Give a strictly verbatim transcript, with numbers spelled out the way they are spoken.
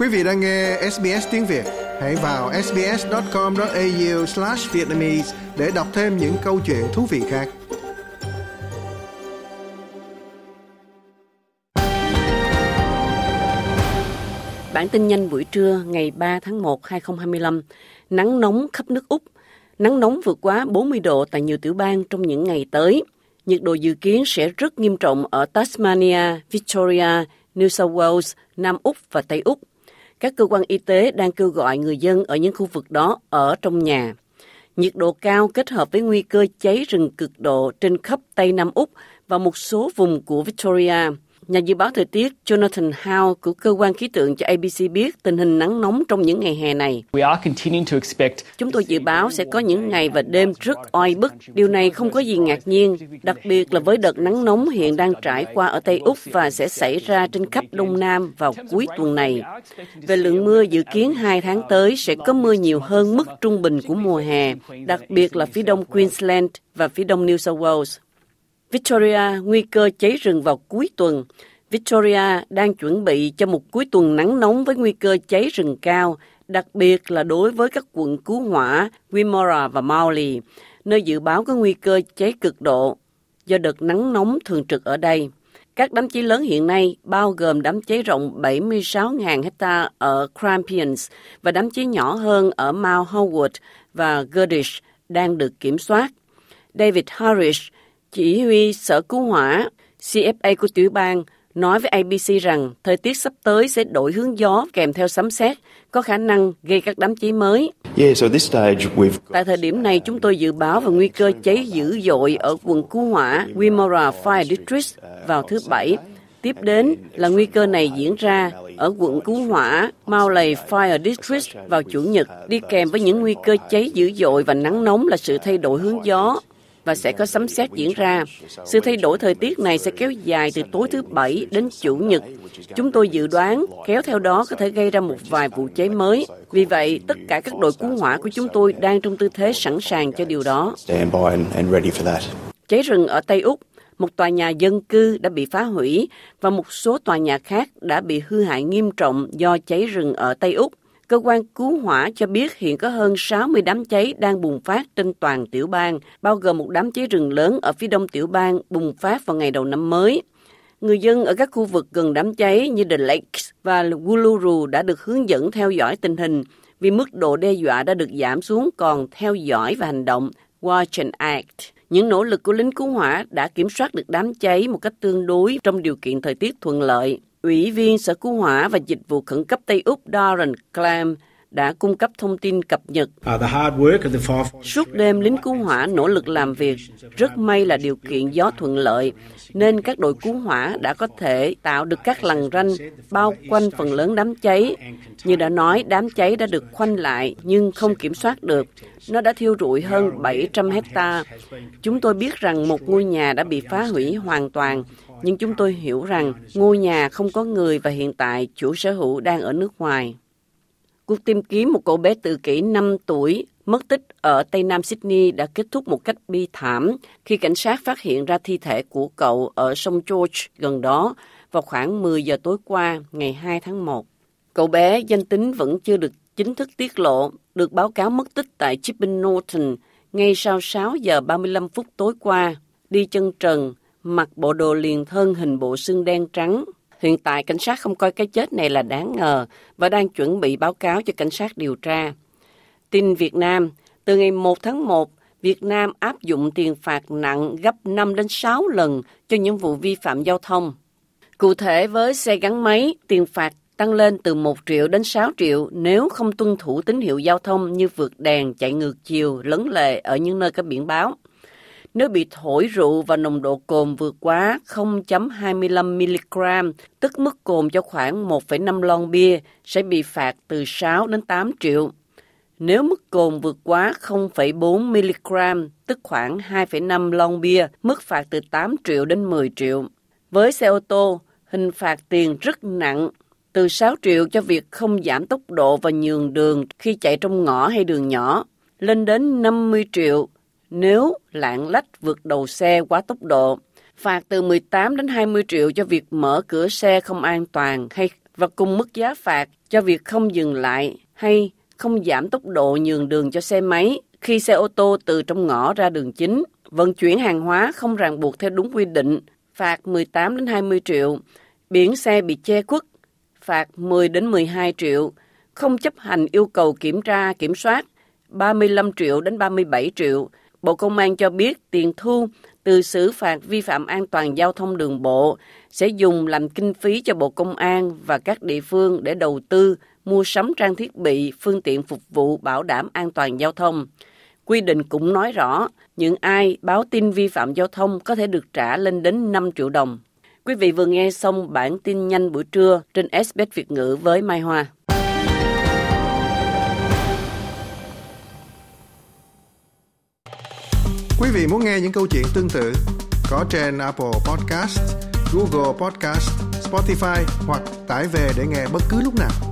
Quý vị đang nghe ét bê ét tiếng Việt. Hãy vào ét bê ét chấm com chấm a u slash vietnamese để đọc thêm những câu chuyện thú vị khác. Bản tin nhanh buổi trưa ngày ba tháng một năm hai nghìn không trăm hai mươi lăm. Nắng nóng khắp nước Úc. Nắng nóng vượt quá bốn mươi độ tại nhiều tiểu bang trong những ngày tới. Nhiệt độ dự kiến sẽ rất nghiêm trọng ở Tasmania, Victoria, New South Wales, Nam Úc và Tây Úc. Các cơ quan y tế đang kêu gọi người dân ở những khu vực đó ở trong nhà. Nhiệt độ cao kết hợp với nguy cơ cháy rừng cực độ trên khắp Tây Nam Úc và một số vùng của Victoria. Nhà dự báo thời tiết Jonathan Howe của cơ quan khí tượng cho a bê xê biết tình hình nắng nóng trong những ngày hè này. Chúng tôi dự báo sẽ có những ngày và đêm rất oi bức. Điều này không có gì ngạc nhiên, đặc biệt là với đợt nắng nóng hiện đang trải qua ở Tây Úc và sẽ xảy ra trên khắp Đông Nam vào cuối tuần này. Về lượng mưa, dự kiến hai tháng tới sẽ có mưa nhiều hơn mức trung bình của mùa hè, đặc biệt là phía đông Queensland và phía đông New South Wales. Victoria nguy cơ cháy rừng vào cuối tuần. Victoria đang chuẩn bị cho một cuối tuần nắng nóng với nguy cơ cháy rừng cao, đặc biệt là đối với các quận cứu hỏa Wimmera và Manly, nơi dự báo có nguy cơ cháy cực độ do đợt nắng nóng thường trực ở đây. Các đám cháy lớn hiện nay bao gồm đám cháy rộng bảy mươi sáu nghìn hectare ở Grampians và đám cháy nhỏ hơn ở Mount Howard và Girdish đang được kiểm soát. David Harris, chỉ huy sở cứu hỏa xê ép a của tiểu bang, nói với a bê xê rằng thời tiết sắp tới sẽ đổi hướng gió kèm theo sấm sét, có khả năng gây các đám cháy mới. Yeah, so this stage we've... Tại thời điểm này, chúng tôi dự báo về nguy cơ cháy dữ dội ở quận cứu hỏa Wimmera Fire District vào thứ Bảy. Tiếp đến là nguy cơ này diễn ra ở quận cứu hỏa Manly Fire District vào Chủ nhật, đi kèm với những nguy cơ cháy dữ dội và nắng nóng là sự thay đổi hướng gió và sẽ có sấm sét diễn ra. Sự thay đổi thời tiết này sẽ kéo dài từ tối thứ Bảy đến Chủ nhật. Chúng tôi dự đoán kéo theo đó có thể gây ra một vài vụ cháy mới. Vì vậy, tất cả các đội cứu hỏa của chúng tôi đang trong tư thế sẵn sàng cho điều đó. Cháy rừng ở Tây Úc, một tòa nhà dân cư đã bị phá hủy và một số tòa nhà khác đã bị hư hại nghiêm trọng do cháy rừng ở Tây Úc. Cơ quan cứu hỏa cho biết hiện có hơn sáu mươi đám cháy đang bùng phát trên toàn tiểu bang, bao gồm một đám cháy rừng lớn ở phía đông tiểu bang bùng phát vào ngày đầu năm mới. Người dân ở các khu vực gần đám cháy như The Lakes và Uluru đã được hướng dẫn theo dõi tình hình vì mức độ đe dọa đã được giảm xuống còn theo dõi và hành động Watch and Act. Những nỗ lực của lính cứu hỏa đã kiểm soát được đám cháy một cách tương đối trong điều kiện thời tiết thuận lợi. Ủy viên Sở Cứu hỏa và Dịch vụ Khẩn cấp Tây Úc Darren Clam đã cung cấp thông tin cập nhật. Suốt đêm, lính cứu hỏa nỗ lực làm việc. Rất may là điều kiện gió thuận lợi, nên các đội cứu hỏa đã có thể tạo được các lằn ranh bao quanh phần lớn đám cháy. Như đã nói, đám cháy đã được khoanh lại nhưng không kiểm soát được. Nó đã thiêu rụi hơn bảy trăm hectare. Chúng tôi biết rằng một ngôi nhà đã bị phá hủy hoàn toàn, nhưng chúng tôi hiểu rằng ngôi nhà không có người và hiện tại chủ sở hữu đang ở nước ngoài. Cuộc tìm kiếm một cậu bé tự kỷ năm tuổi mất tích ở Tây Nam Sydney đã kết thúc một cách bi thảm khi cảnh sát phát hiện ra thi thể của cậu ở sông George gần đó vào khoảng mười giờ tối qua, ngày hai tháng một. Cậu bé danh tính vẫn chưa được chính thức tiết lộ, được báo cáo mất tích tại Chipping Norton ngay sau sáu giờ ba mươi lăm phút tối qua, đi chân trần, mặc bộ đồ liền thân hình bộ xương đen trắng. Hiện tại, cảnh sát không coi cái chết này là đáng ngờ và đang chuẩn bị báo cáo cho cảnh sát điều tra. Tin Việt Nam, từ ngày một tháng một, Việt Nam áp dụng tiền phạt nặng gấp năm đến sáu lần cho những vụ vi phạm giao thông. Cụ thể, với xe gắn máy, tiền phạt tăng lên từ một triệu đến sáu triệu nếu không tuân thủ tín hiệu giao thông như vượt đèn, chạy ngược chiều, lấn lề ở những nơi có biển báo. Nếu bị thổi rượu và nồng độ cồn vượt quá không phẩy hai mươi lăm mi-li-gam, tức mức cồn cho khoảng một phẩy năm lon bia, sẽ bị phạt từ sáu đến tám triệu. Nếu mức cồn vượt quá không phẩy bốn mi-li-gam, tức khoảng hai phẩy năm lon bia, mức phạt từ tám triệu đến mười triệu. Với xe ô tô, hình phạt tiền rất nặng, từ sáu triệu cho việc không giảm tốc độ và nhường đường khi chạy trong ngõ hay đường nhỏ, lên đến năm mươi triệu nếu lạng lách vượt đầu xe quá tốc độ, phạt từ mười tám đến hai mươi triệu cho việc mở cửa xe không an toàn hay và cùng mức giá phạt cho việc không dừng lại hay không giảm tốc độ nhường đường cho xe máy khi xe ô tô từ trong ngõ ra đường chính, vận chuyển hàng hóa không ràng buộc theo đúng quy định, phạt mười tám đến hai mươi triệu, biển xe bị che khuất, phạt mười đến mười hai triệu, không chấp hành yêu cầu kiểm tra, kiểm soát, ba mươi lăm triệu đến ba mươi bảy triệu. Bộ Công an cho biết tiền thu từ xử phạt vi phạm an toàn giao thông đường bộ sẽ dùng làm kinh phí cho Bộ Công an và các địa phương để đầu tư, mua sắm trang thiết bị, phương tiện phục vụ bảo đảm an toàn giao thông. Quy định cũng nói rõ, những ai báo tin vi phạm giao thông có thể được trả lên đến năm triệu đồng. Quý vị vừa nghe xong bản tin nhanh buổi trưa trên ét bê ét Việt ngữ với Mai Hoa. Quý vị muốn nghe những câu chuyện tương tự có trên Apple Podcast, Google Podcast, Spotify hoặc tải về để nghe bất cứ lúc nào.